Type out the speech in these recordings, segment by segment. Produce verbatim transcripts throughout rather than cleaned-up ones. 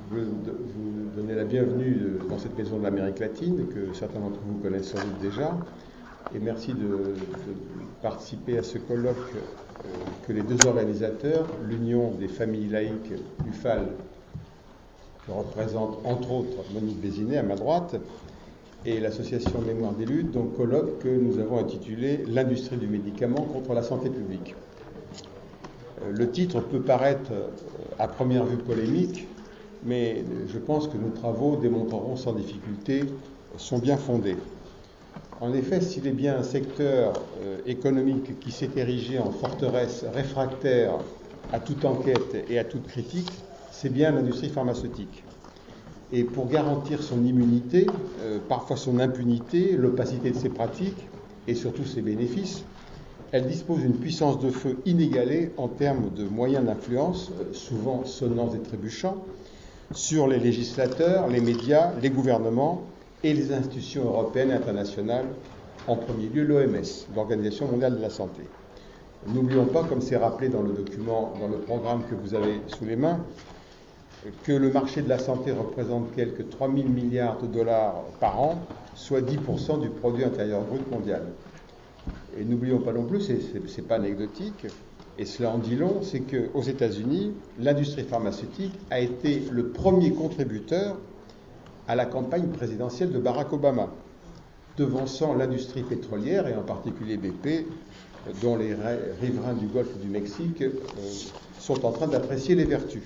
voulais vous donner la bienvenue dans cette maison de l'Amérique latine, que certains d'entre vous connaissent sans doute déjà. Et merci de, de participer à ce colloque euh, que les deux organisateurs, l'Union des familles laïques U F A L, que représente entre autres Monique Bézinet à ma droite, et l'association Mémoire des luttes, donc colloque que nous avons intitulé « L'industrie du médicament contre la santé publique ». Le titre peut paraître à première vue polémique, mais je pense que nos travaux démontreront sans difficulté sont bien fondés. En effet, s'il est bien un secteur euh, économique qui s'est érigé en forteresse réfractaire à toute enquête et à toute critique, c'est bien l'industrie pharmaceutique. Et pour garantir son immunité, euh, parfois son impunité, l'opacité de ses pratiques et surtout ses bénéfices, elle dispose d'une puissance de feu inégalée en termes de moyens d'influence, euh, souvent sonnants et trébuchants, sur les législateurs, les médias, les gouvernements et les institutions européennes et internationales, en premier lieu l'O M S, l'Organisation mondiale de la santé. N'oublions pas, comme c'est rappelé dans le document, dans le programme que vous avez sous les mains, que le marché de la santé représente quelques trois mille milliards de dollars par an, soit dix pour cent du produit intérieur brut mondial. Et n'oublions pas non plus, ce n'est pas anecdotique, et cela en dit long, c'est qu'aux États-Unis, l'industrie pharmaceutique a été le premier contributeur à la campagne présidentielle de Barack Obama, devançant l'industrie pétrolière, et en particulier B P, dont les riverains du Golfe du Mexique euh, sont en train d'apprécier les vertus.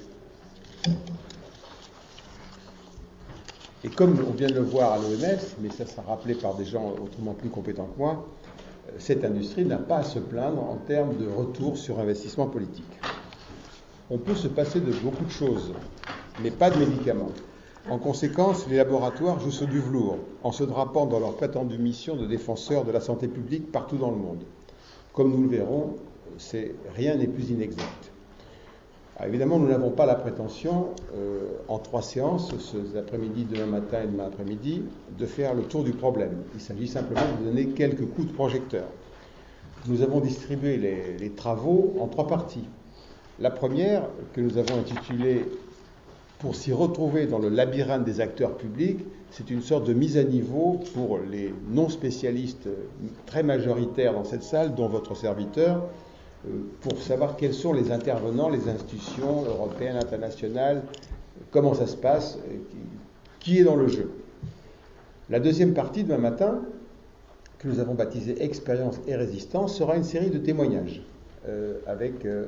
Et comme on vient de le voir à l'O M S, mais ça sera rappelé par des gens autrement plus compétents que moi, cette industrie n'a pas à se plaindre en termes de retour sur investissement politique. On peut se passer de beaucoup de choses, mais pas de médicaments. En conséquence, les laboratoires jouent sur du velours, en se drapant dans leur prétendue mission de défenseurs de la santé publique partout dans le monde. Comme nous le verrons, c'est, rien n'est plus inexact. Alors évidemment, nous n'avons pas la prétention, euh, en trois séances, cet après-midi, demain matin et demain après-midi, de faire le tour du problème. Il s'agit simplement de donner quelques coups de projecteur. Nous avons distribué les, les travaux en trois parties. La première, que nous avons intitulée « Pour s'y retrouver dans le labyrinthe des acteurs publics », c'est une sorte de mise à niveau pour les non-spécialistes très majoritaires dans cette salle, dont votre serviteur, pour savoir quels sont les intervenants, les institutions européennes, internationales, comment ça se passe, qui est dans le jeu. La deuxième partie, demain matin, que nous avons baptisée « Expérience et résistance », sera une série de témoignages euh, avec, euh,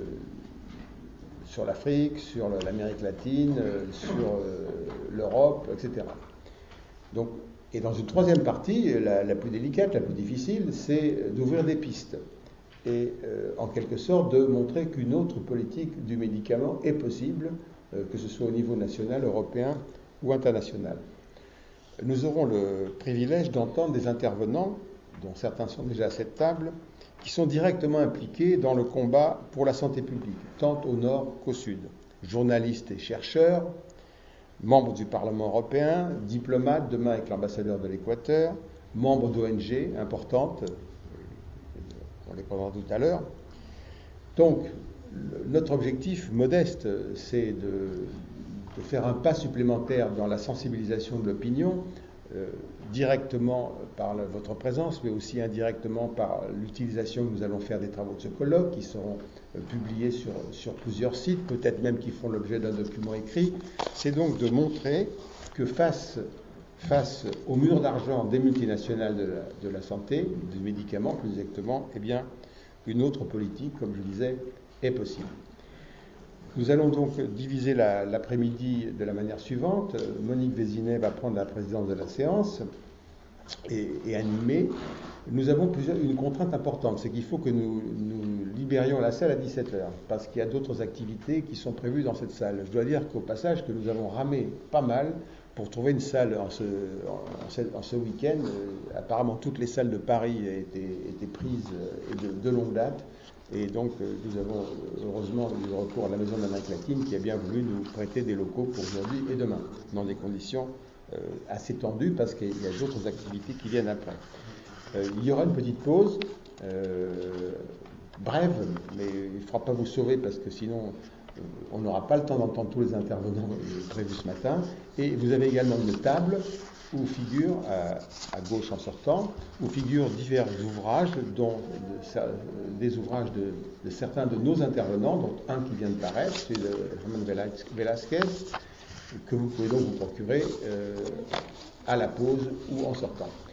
sur l'Afrique, sur l'Amérique latine, euh, sur euh, l'Europe, et cetera. Donc, et dans une troisième partie, la, la plus délicate, la plus difficile, c'est d'ouvrir des pistes et euh, en quelque sorte de montrer qu'une autre politique du médicament est possible, euh, que ce soit au niveau national, européen ou international. Nous aurons le privilège d'entendre des intervenants, dont certains sont déjà à cette table, qui sont directement impliqués dans le combat pour la santé publique, tant au nord qu'au sud. Journalistes et chercheurs, membres du Parlement européen, diplomates, demain avec l'ambassadeur de l'Équateur, membres d'O N G importantes, on les prendra tout à l'heure. Donc, le, notre objectif modeste, c'est de, de faire un pas supplémentaire dans la sensibilisation de l'opinion, euh, directement par la, votre présence, mais aussi indirectement par l'utilisation que nous allons faire des travaux de ce colloque, qui seront euh, publiés sur, sur plusieurs sites, peut-être même qui feront l'objet d'un document écrit. C'est donc de montrer que face face au mur d'argent des multinationales de la, de la santé, des médicaments plus exactement, eh bien, une autre politique, comme je disais, est possible. Nous allons donc diviser la, l'après-midi de la manière suivante. Monique Bézinet va prendre la présidence de la séance et, et animer. Nous avons plusieurs, une contrainte importante, c'est qu'il faut que nous, nous libérions la salle à dix-sept heures, parce qu'il y a d'autres activités qui sont prévues dans cette salle. Je dois dire qu'au passage, que nous avons ramé pas mal pour trouver une salle en ce, en ce, en ce week-end. Euh, apparemment, toutes les salles de Paris étaient, étaient prises euh, de, de longue date. Et donc, euh, nous avons heureusement eu recours à la Maison de l'Amérique latine qui a bien voulu nous prêter des locaux pour aujourd'hui et demain, dans des conditions euh, assez tendues, parce qu'il y a d'autres activités qui viennent après. Euh, il y aura une petite pause, euh, brève, mais il ne faudra pas vous sauver, parce que sinon, on n'aura pas le temps d'entendre tous les intervenants prévus ce matin. Et vous avez également une table où figurent, à, à gauche en sortant, où figurent divers ouvrages, dont de, des ouvrages de, de certains de nos intervenants, dont un qui vient de paraître, celui de Ramon Velasquez, que vous pouvez donc vous procurer euh, à la pause ou en sortant.